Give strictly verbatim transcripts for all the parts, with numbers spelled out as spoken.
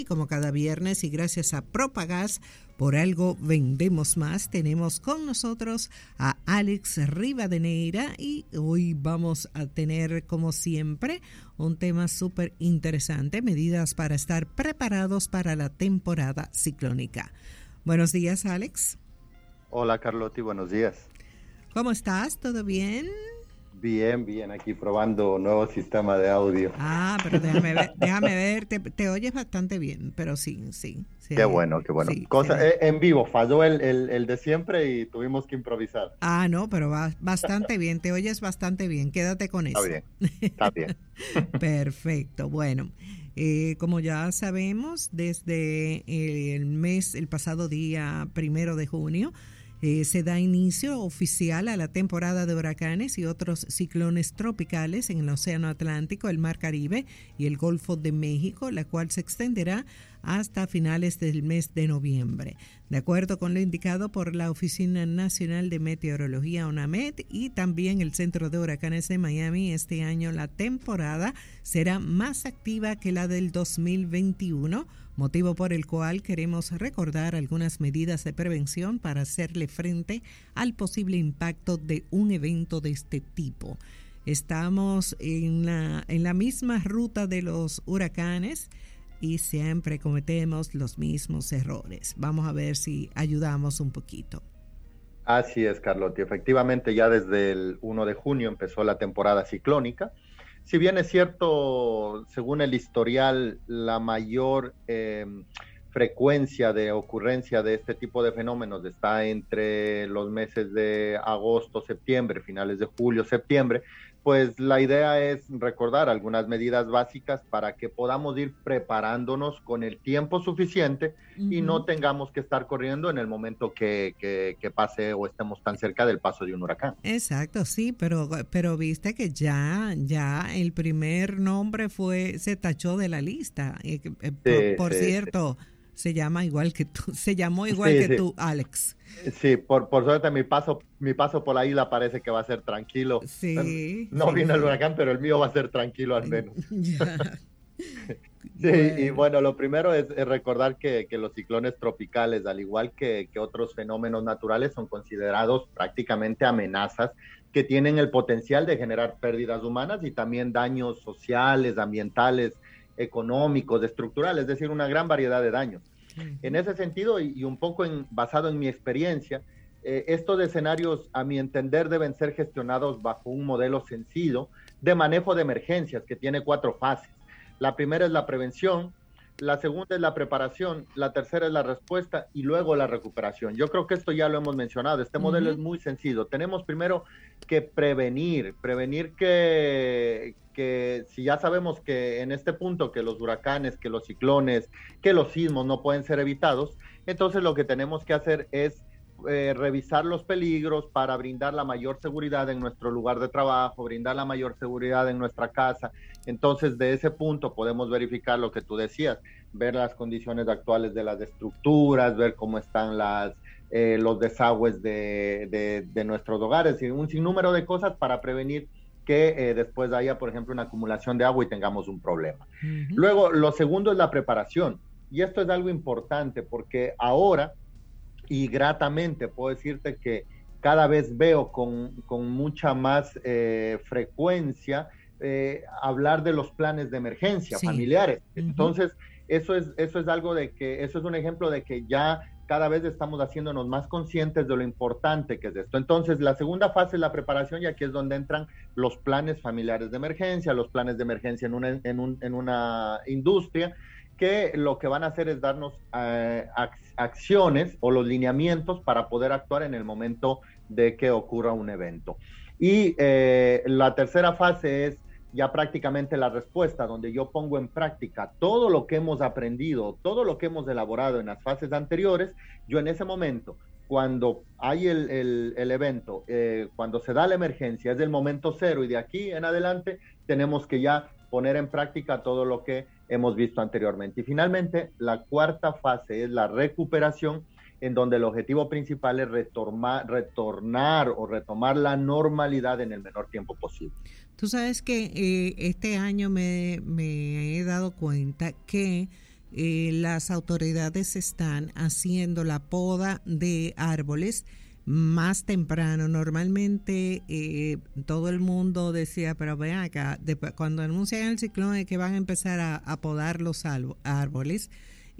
Y como cada viernes y gracias a Propagás, por algo vendemos más, tenemos con nosotros a Alex Rivadeneira y hoy vamos a tener, como siempre, un tema súper interesante, medidas para estar preparados para la temporada ciclónica. Buenos días, Alex. Hola, Carlotti, buenos días. ¿Cómo estás? ¿Todo bien? Bien, bien, aquí probando nuevo sistema de audio. Ah, pero déjame ver, déjame ver, te, te oyes bastante bien, pero sí, sí. sí qué bueno, qué bueno. Sí, Cosa, eh, en vivo, falló el, el, el de siempre y tuvimos que improvisar. Ah, no, pero va bastante bien, te oyes bastante bien, quédate con Está eso. bien, está bien. Perfecto, bueno. Eh, como ya sabemos, desde el mes, el pasado día primero de junio, Eh, se da inicio oficial a la temporada de huracanes y otros ciclones tropicales en el Océano Atlántico, el Mar Caribe y el Golfo de México, la cual se extenderá hasta finales del mes de noviembre. De acuerdo con lo indicado por la Oficina Nacional de Meteorología, ONAMED, y también el Centro de Huracanes de Miami, este año la temporada será más activa que la del dos mil veintiuno, motivo por el cual queremos recordar algunas medidas de prevención para hacerle frente al posible impacto de un evento de este tipo. Estamos en la, en la misma ruta de los huracanes y siempre cometemos los mismos errores. Vamos a ver si ayudamos un poquito. Así es, Carlotti. Efectivamente, ya desde el primero de junio empezó la temporada ciclónica. Si bien es cierto, según el historial, la mayor eh, frecuencia de ocurrencia de este tipo de fenómenos está entre los meses de agosto, septiembre, finales de julio, septiembre, pues la idea es recordar algunas medidas básicas para que podamos ir preparándonos con el tiempo suficiente uh-huh. y no tengamos que estar corriendo en el momento que, que, que pase o estemos tan cerca del paso de un huracán. Exacto, sí, pero, pero viste que ya, ya el primer nombre fue, se tachó de la lista. Eh, eh, sí, por, por sí, cierto, sí. se llama igual que tú, se llamó igual sí, que sí. tú, Alex. Sí, por, por suerte mi paso, mi paso por la isla parece que va a ser tranquilo. Sí. No sí, vino sí. el huracán, pero el mío va a ser tranquilo al menos. Ya. Sí, bueno. Y bueno, lo primero es, es recordar que, que los ciclones tropicales, al igual que, que otros fenómenos naturales, son considerados prácticamente amenazas que tienen el potencial de generar pérdidas humanas y también daños sociales, ambientales, económicos, estructurales, es decir, una gran variedad de daños. Uh-huh. En ese sentido, y, y un poco en, basado en mi experiencia, eh, estos escenarios, a mi entender, deben ser gestionados bajo un modelo sencillo de manejo de emergencias que tiene cuatro fases. La primera es la prevención, la segunda es la preparación, la tercera es la respuesta y luego la recuperación. Yo creo que esto ya lo hemos mencionado, este uh-huh. modelo es muy sencillo. Tenemos primero que prevenir, prevenir que, que si ya sabemos que en este punto que los huracanes, que los ciclones, que los sismos no pueden ser evitados, entonces lo que tenemos que hacer es Eh, revisar los peligros para brindar la mayor seguridad en nuestro lugar de trabajo, brindar la mayor seguridad en nuestra casa. Entonces, de ese punto podemos verificar lo que tú decías, ver las condiciones actuales de las estructuras, ver cómo están las, eh, los desagües de, de, de nuestros hogares y un sinnúmero de cosas para prevenir que eh, después haya, por ejemplo, una acumulación de agua y tengamos un problema. Uh-huh. Luego, lo segundo es la preparación. Y esto es algo importante porque ahora, y gratamente puedo decirte que cada vez veo con, con mucha más eh, frecuencia eh, hablar de los planes de emergencia sí. familiares. Uh-huh. Entonces, eso es, eso es algo de que, eso es un ejemplo de que ya cada vez estamos haciéndonos más conscientes de lo importante que es esto. Entonces, la segunda fase es la preparación y aquí es donde entran los planes familiares de emergencia, los planes de emergencia en una, en un, en una industria, que lo que van a hacer es darnos eh, acciones o los lineamientos para poder actuar en el momento de que ocurra un evento. Y eh, la tercera fase es ya prácticamente la respuesta, donde yo pongo en práctica todo lo que hemos aprendido, todo lo que hemos elaborado en las fases anteriores. Yo en ese momento, cuando hay el, el, el evento, eh, cuando se da la emergencia, es el momento cero y de aquí en adelante tenemos que ya poner en práctica todo lo que hemos visto anteriormente. Y finalmente, la cuarta fase es la recuperación, en donde el objetivo principal es retornar, retornar o retomar la normalidad en el menor tiempo posible. Tú sabes que eh, este año me, me he dado cuenta que eh, las autoridades están haciendo la poda de árboles más temprano. Normalmente eh, todo el mundo decía, pero ven acá, de, cuando anuncian el ciclón es que van a empezar a, a podar los árboles.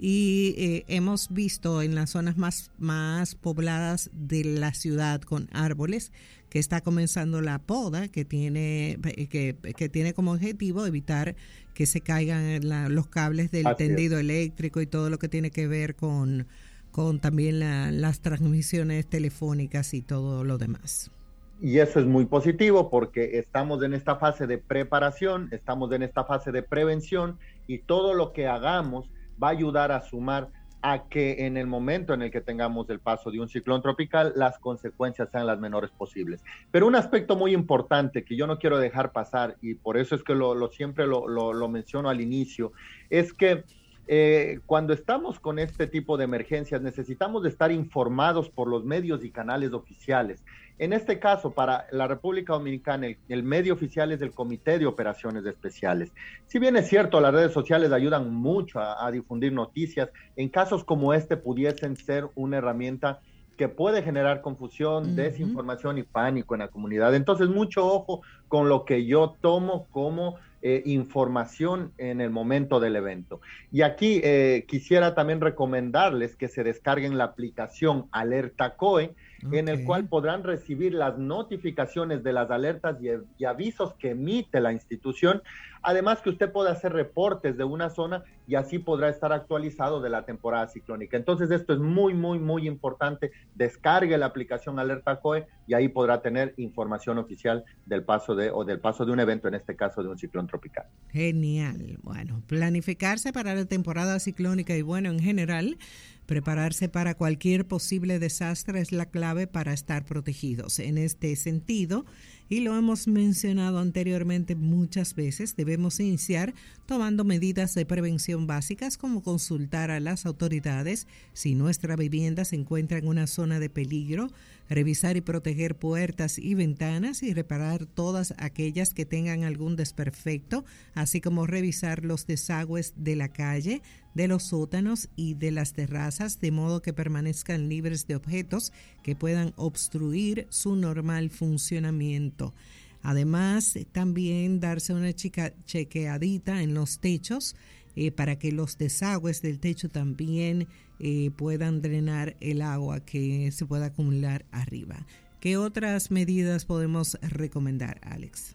Y eh, hemos visto en las zonas más, más pobladas de la ciudad con árboles que está comenzando la poda, que tiene, que, que tiene como objetivo evitar que se caigan la, los cables del Así tendido es. eléctrico y todo lo que tiene que ver con, con también la, las transmisiones telefónicas y todo lo demás. Y eso es muy positivo porque estamos en esta fase de preparación, estamos en esta fase de prevención y todo lo que hagamos va a ayudar a sumar a que en el momento en el que tengamos el paso de un ciclón tropical, las consecuencias sean las menores posibles. Pero un aspecto muy importante que yo no quiero dejar pasar, y por eso es que lo, lo siempre lo, lo, lo menciono al inicio, es que eh, cuando estamos con este tipo de emergencias necesitamos de estar informados por los medios y canales oficiales. En este caso, para la República Dominicana, el, el medio oficial es el Comité de Operaciones Especiales. Si bien es cierto, las redes sociales ayudan mucho a, a difundir noticias, en casos como este pudiesen ser una herramienta que puede generar confusión, uh-huh. desinformación y pánico en la comunidad. Entonces, mucho ojo con lo que yo tomo como eh, información en el momento del evento. Y aquí eh, quisiera también recomendarles que se descarguen la aplicación Alerta C O E, okay. en el cual podrán recibir las notificaciones de las alertas y, y avisos que emite la institución. Además que usted puede hacer reportes de una zona y así podrá estar actualizado de la temporada ciclónica. Entonces esto es muy, muy, muy importante. Descargue la aplicación Alerta C O E y ahí podrá tener información oficial del paso de, o del paso de un evento, en este caso de un ciclón tropical. Genial. Bueno, planificarse para la temporada ciclónica y bueno, en general, prepararse para cualquier posible desastre es la clave para estar protegidos. En este sentido, y lo hemos mencionado anteriormente muchas veces, debemos iniciar tomando medidas de prevención básicas como consultar a las autoridades si nuestra vivienda se encuentra en una zona de peligro, revisar y proteger puertas y ventanas y reparar todas aquellas que tengan algún desperfecto, así como revisar los desagües de la calle, de los sótanos y de las terrazas, de modo que permanezcan libres de objetos que puedan obstruir su normal funcionamiento. Además, también darse una chica chequeadita en los techos eh, para que los desagües del techo también eh, puedan drenar el agua que se pueda acumular arriba. ¿Qué otras medidas podemos recomendar, Alex?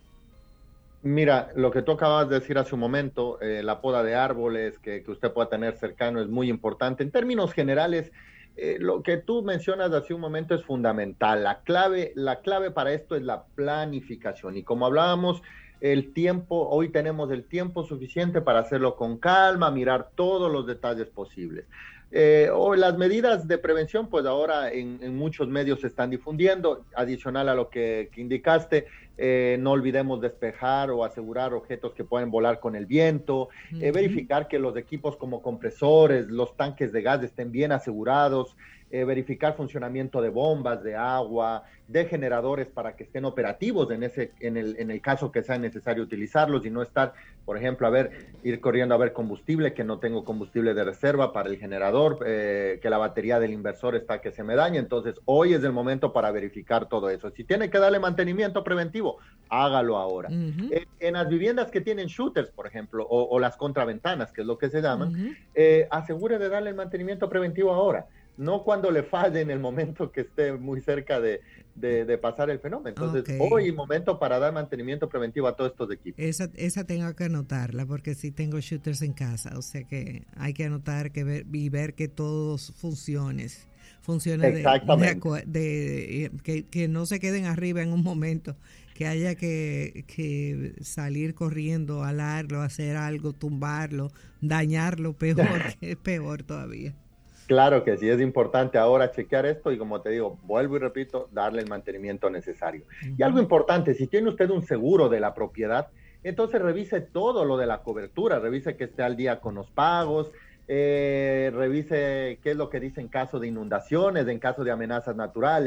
Mira, lo que tú acabas de decir hace un momento, eh, la poda de árboles que, que usted pueda tener cercano es muy importante. En términos generales, eh, lo que tú mencionas hace un momento es fundamental. La clave, la clave para esto es la planificación. Y como hablábamos, el tiempo, hoy tenemos el tiempo suficiente para hacerlo con calma, mirar todos los detalles posibles. Eh, o las medidas de prevención, pues ahora en, en muchos medios se están difundiendo. Adicional a lo que, que indicaste, eh, no olvidemos despejar o asegurar objetos que pueden volar con el viento, uh-huh. eh, verificar que los equipos como compresores, los tanques de gas estén bien asegurados, eh, verificar funcionamiento de bombas de agua, de generadores para que estén operativos en ese, en el, en el caso que sea necesario utilizarlos y no estar, por ejemplo, a ver, ir corriendo a ver combustible, que no tengo combustible de reserva para el generador, eh, que la batería del inversor está que se me dañe. Entonces, hoy es el momento para verificar todo eso. Si tiene que darle mantenimiento preventivo, hágalo ahora. Uh-huh. Eh, en las viviendas que tienen shooters, por ejemplo, o, o las contraventanas, que es lo que se llaman, uh-huh. eh, asegure de darle el mantenimiento preventivo ahora, no cuando le falle en el momento que esté muy cerca de, de, de pasar el fenómeno. Entonces, okay. hoy es momento para dar mantenimiento preventivo a todos estos equipos. Esa, esa tengo que anotarla porque sí tengo shooters en casa, o sea que hay que anotar que ver, y ver que todos funcionen. Funcione de, de, de, de que, que no se queden arriba en un momento, que haya que, que salir corriendo, alarlo, hacer algo, tumbarlo, dañarlo, peor, que es peor todavía. Claro que sí, es importante ahora chequear esto y, como te digo, vuelvo y repito, darle el mantenimiento necesario. Uh-huh. Y algo importante, si tiene usted un seguro de la propiedad, entonces revise todo lo de la cobertura, revise que esté al día con los pagos, eh, revise qué es lo que dice en caso de inundaciones, en caso de amenazas naturales.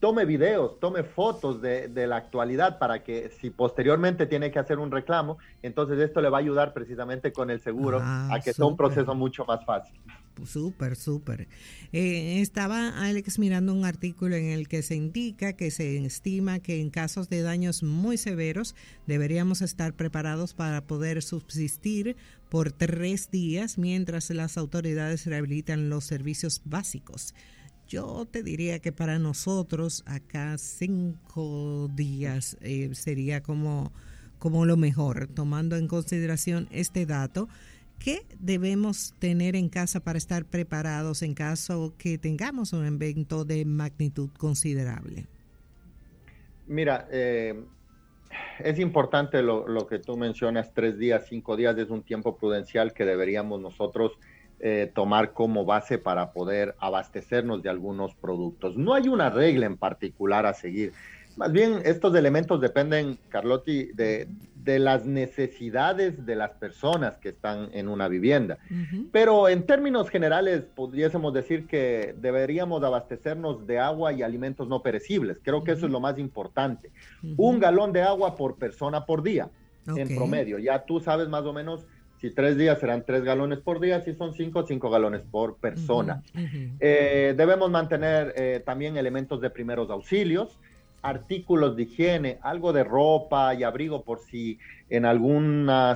tome videos, tome fotos de, de la actualidad para que si posteriormente tiene que hacer un reclamo, entonces esto le va a ayudar precisamente con el seguro ah, a que super. sea un proceso mucho más fácil. Súper, súper. Eh, estaba, Alex, mirando un artículo en el que se indica que se estima que en casos de daños muy severos deberíamos estar preparados para poder subsistir por tres días mientras las autoridades rehabilitan los servicios básicos. Yo te diría que para nosotros acá cinco días eh, sería como, como lo mejor, tomando en consideración este dato. ¿Qué debemos tener en casa para estar preparados en caso que tengamos un evento de magnitud considerable? Mira, eh, es importante lo, lo que tú mencionas, tres días, cinco días es un tiempo prudencial que deberíamos nosotros Eh, tomar como base para poder abastecernos de algunos productos. No hay una regla en particular a seguir. Más bien, estos elementos dependen, Carlotti, de, de las necesidades de las personas que están en una vivienda. Uh-huh. Pero en términos generales, pudiésemos decir que deberíamos abastecernos de agua y alimentos no perecibles. Creo uh-huh. que eso es lo más importante. Uh-huh. Un galón de agua por persona por día, okay. en promedio. Ya tú sabes más o menos. Si tres días serán tres galones por día, si son cinco, cinco galones por persona. Uh-huh, uh-huh. Eh, debemos mantener eh, también elementos de primeros auxilios, artículos de higiene, algo de ropa y abrigo por si en alguna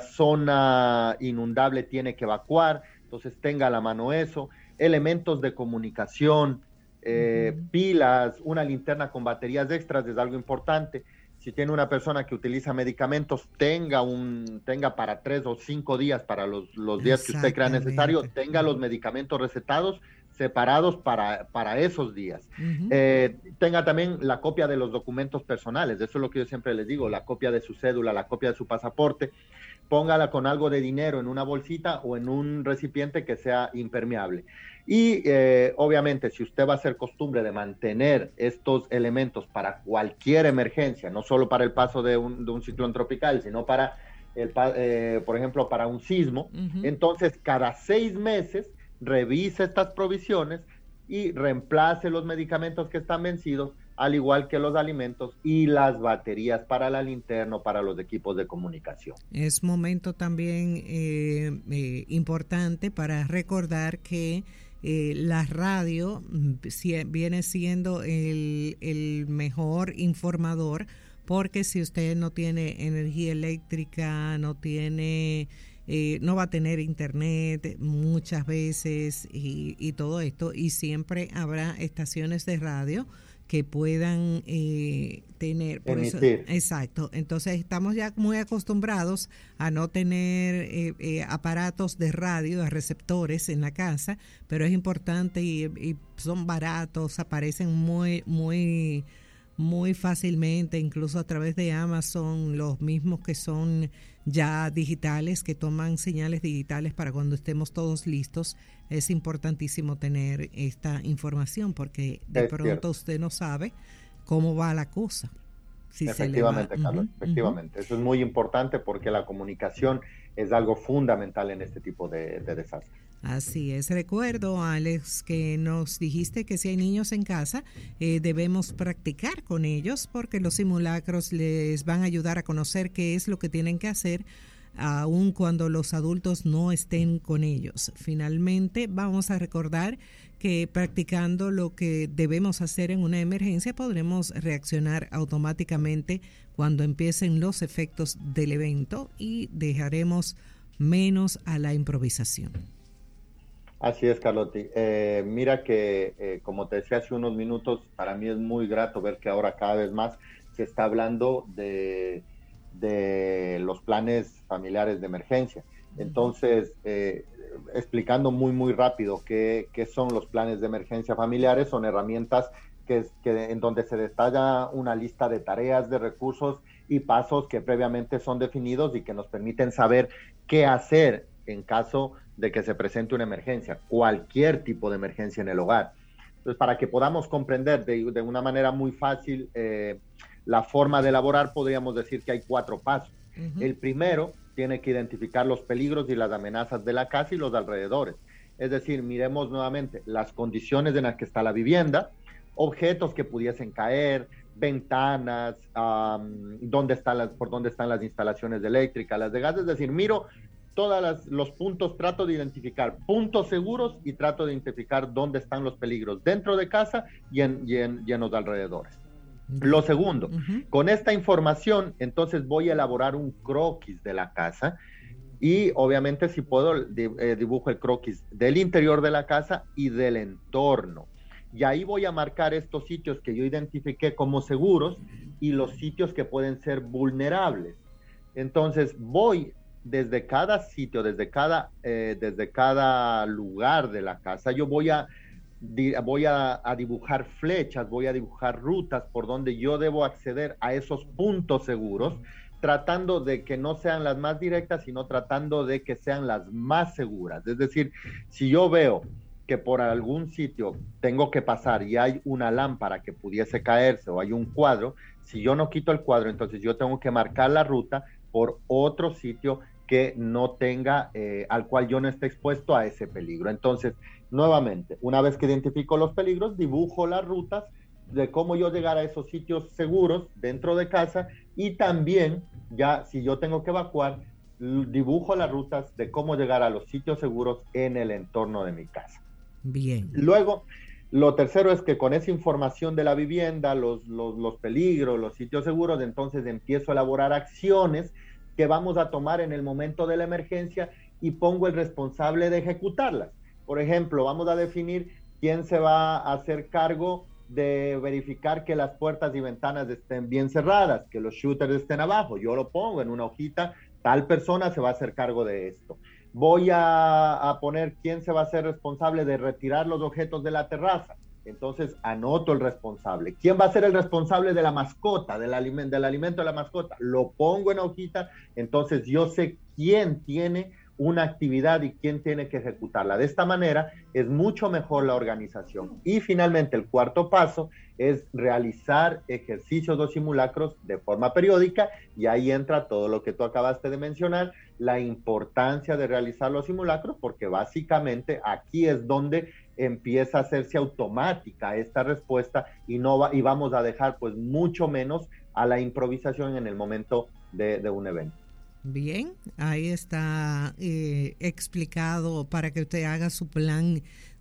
zona inundable tiene que evacuar, entonces tenga a la mano eso, elementos de comunicación, eh, uh-huh. pilas, una linterna con baterías extras es algo importante. Si tiene una persona que utiliza medicamentos, tenga un tenga para tres o cinco días, para los, los días que usted crea necesario, tenga los medicamentos recetados separados para, para esos días. Uh-huh. Eh, tenga también la copia de los documentos personales, eso es lo que yo siempre les digo, la copia de su cédula, la copia de su pasaporte, póngala con algo de dinero en una bolsita o en un recipiente que sea impermeable. Y eh, obviamente si usted va a hacer costumbre de mantener estos elementos para cualquier emergencia, no solo para el paso de un, de un ciclón tropical, sino para, el, eh, por ejemplo, para un sismo, uh-huh. entonces cada seis meses revise estas provisiones y reemplace los medicamentos que están vencidos, al igual que los alimentos y las baterías para la linterna, para los equipos de comunicación. Es momento también eh, eh, importante para recordar que eh, la radio si, viene siendo el, el mejor informador, porque si usted no tiene energía eléctrica, no tiene... Eh, no va a tener internet muchas veces y, y todo esto, y siempre habrá estaciones de radio que puedan eh, tener por eso, exacto, entonces estamos ya muy acostumbrados a no tener eh, eh, aparatos de radio, de receptores en la casa, pero es importante y, y son baratos, aparecen muy muy muy fácilmente, incluso a través de Amazon, los mismos que son ya digitales, que toman señales digitales para cuando estemos todos listos. Es importantísimo tener esta información porque de es pronto cierto. Usted no sabe cómo va la cosa. Si efectivamente, se le va. Carlos, uh-huh, efectivamente. Uh-huh. Eso es muy importante porque la comunicación es algo fundamental en este tipo de, de desastres. Así es. Recuerdo, Alex, que nos dijiste que si hay niños en casa, eh, debemos practicar con ellos porque los simulacros les van a ayudar a conocer qué es lo que tienen que hacer, aun cuando los adultos no estén con ellos. Finalmente, vamos a recordar que practicando lo que debemos hacer en una emergencia, podremos reaccionar automáticamente cuando empiecen los efectos del evento y dejaremos menos a la improvisación. Así es, Carlotti. Eh, mira que, eh, como te decía hace unos minutos, para mí es muy grato ver que ahora cada vez más se está hablando de, de los planes familiares de emergencia. Entonces, eh, explicando muy, muy rápido qué, qué son los planes de emergencia familiares, son herramientas que, que, en donde se detalla una lista de tareas, de recursos y pasos que previamente son definidos y que nos permiten saber qué hacer en caso de que se presente una emergencia, cualquier tipo de emergencia en el hogar. Entonces, para que podamos comprender de, de una manera muy fácil eh, la forma de elaborar, podríamos decir que hay cuatro pasos. Uh-huh. El primero tiene que identificar los peligros y las amenazas de la casa y los alrededores. Es decir, miremos nuevamente las condiciones en las que está la vivienda, objetos que pudiesen caer, ventanas, um, dónde están las, por dónde están las instalaciones eléctricas, las de gas, es decir, miro todos los puntos, trato de identificar puntos seguros y trato de identificar dónde están los peligros dentro de casa y en, y en, y en los alrededores. Lo segundo, uh-huh. con esta información, entonces voy a elaborar un croquis de la casa y obviamente si puedo eh, dibujo el croquis del interior de la casa y del entorno. Y ahí voy a marcar estos sitios que yo identifiqué como seguros y los sitios que pueden ser vulnerables. Entonces voy desde cada sitio, desde cada, eh, desde cada lugar de la casa, yo voy a voy a, a dibujar flechas, voy a dibujar rutas por donde yo debo acceder a esos puntos seguros, tratando de que no sean las más directas, sino tratando de que sean las más seguras. Es decir, si yo veo que por algún sitio tengo que pasar y hay una lámpara que pudiese caerse o hay un cuadro, si yo no quito el cuadro, entonces yo tengo que marcar la ruta por otro sitio que no tenga, eh, al cual yo no esté expuesto a ese peligro. Entonces, nuevamente, una vez que identifico los peligros, dibujo las rutas de cómo yo llegar a esos sitios seguros dentro de casa y también, ya si yo tengo que evacuar, dibujo las rutas de cómo llegar a los sitios seguros en el entorno de mi casa. Bien. Luego, lo tercero es que con esa información de la vivienda, los, los, los peligros, los sitios seguros, entonces empiezo a elaborar acciones que vamos a tomar en el momento de la emergencia y pongo el responsable de ejecutarlas. Por ejemplo, vamos a definir quién se va a hacer cargo de verificar que las puertas y ventanas estén bien cerradas, que los shooters estén abajo. Yo lo pongo en una hojita, tal persona se va a hacer cargo de esto. Voy a, a poner quién se va a hacer responsable de retirar los objetos de la terraza. Entonces anoto el responsable. ¿Quién va a ser el responsable de la mascota, del, aliment del alimento de la mascota? Lo pongo en hojita, entonces yo sé quién tiene una actividad y quién tiene que ejecutarla. De esta manera es mucho mejor la organización. Y finalmente el cuarto paso es realizar ejercicios o simulacros de forma periódica y ahí entra todo lo que tú acabaste de mencionar, la importancia de realizar los simulacros, porque básicamente aquí es donde empieza a hacerse automática esta respuesta y no va, y vamos a dejar pues mucho menos a la improvisación en el momento de, de un evento. Bien, ahí está eh, explicado para que usted haga su plan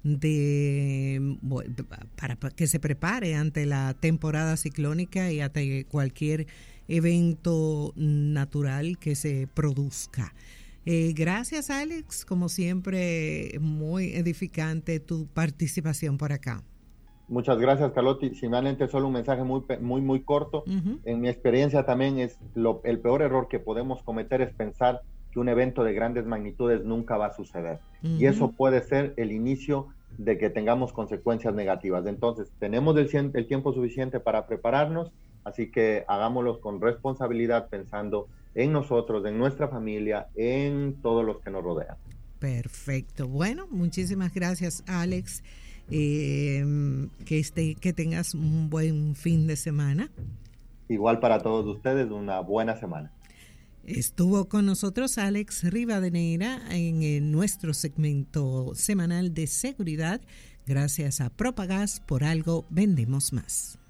de para, para que se prepare ante la temporada ciclónica y ante cualquier evento natural que se produzca. Eh, gracias, Alex, como siempre, muy edificante tu participación por acá. Muchas gracias, Carlotti. Simplemente solo un mensaje muy, muy, muy corto. Uh-huh. En mi experiencia también es lo, el peor error que podemos cometer es pensar que un evento de grandes magnitudes nunca va a suceder. Uh-huh. Y eso puede ser el inicio de que tengamos consecuencias negativas. Entonces, tenemos el, el tiempo suficiente para prepararnos, así que hagámoslo con responsabilidad, pensando en nosotros, en nuestra familia, en todos los que nos rodean. Perfecto. Bueno, muchísimas gracias, Alex. Eh, que, este, que tengas un buen fin de semana. Igual para todos ustedes, una buena semana. Estuvo con nosotros Alex Rivadeneira en, en nuestro segmento semanal de seguridad. Gracias a Propagás, por algo vendemos más.